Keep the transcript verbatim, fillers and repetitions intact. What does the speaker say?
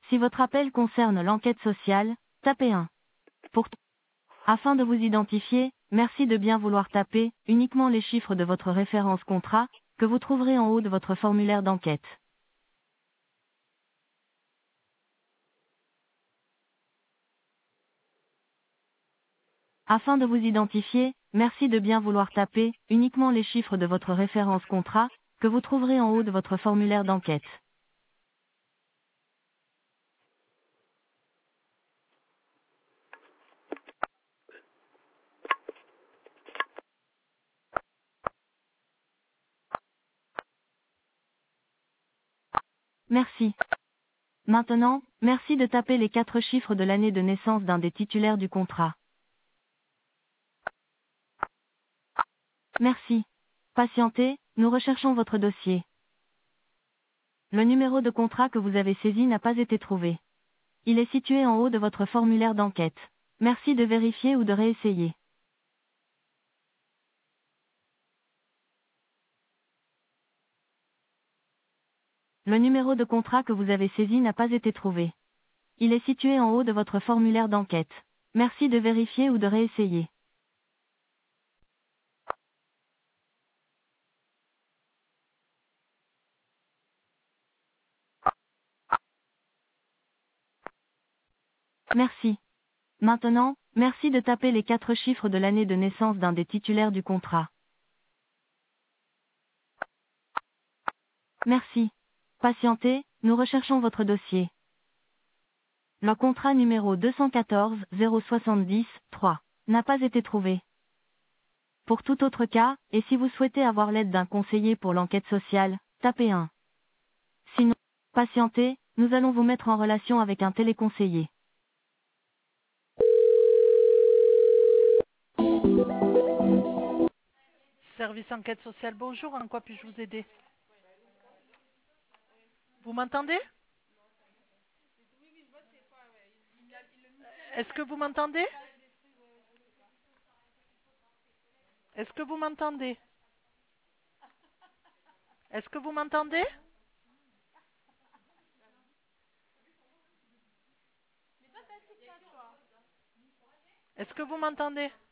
Si votre appel concerne l'enquête sociale, tapez un. Pour t- Afin de vous identifier, merci de bien vouloir taper uniquement les chiffres de votre référence contrat, que vous trouverez en haut de votre formulaire d'enquête. Afin de vous identifier, merci de bien vouloir taper uniquement les chiffres de votre référence contrat, que vous trouverez en haut de votre formulaire d'enquête. Merci. Maintenant, merci de taper les quatre chiffres de l'année de naissance d'un des titulaires du contrat. Merci. Patientez, nous recherchons votre dossier. Le numéro de contrat que vous avez saisi n'a pas été trouvé. Il est situé en haut de votre formulaire d'enquête. Merci de vérifier ou de réessayer. Le numéro de contrat que vous avez saisi n'a pas été trouvé. Il est situé en haut de votre formulaire d'enquête. Merci de vérifier ou de réessayer. Merci. Maintenant, merci de taper les quatre chiffres de l'année de naissance d'un des titulaires du contrat. Merci. Patientez, nous recherchons votre dossier. Le contrat numéro deux cent quatorze zéro soixante-dix trois n'a pas été trouvé. Pour tout autre cas, et si vous souhaitez avoir l'aide d'un conseiller pour l'enquête sociale, tapez un. Sinon, patientez, nous allons vous mettre en relation avec un téléconseiller. Service enquête sociale, bonjour, en quoi puis-je vous aider? Vous m'entendez? Est-ce que vous m'entendez? Est-ce que vous m'entendez? Est-ce que vous m'entendez? Est-ce que vous m'entendez?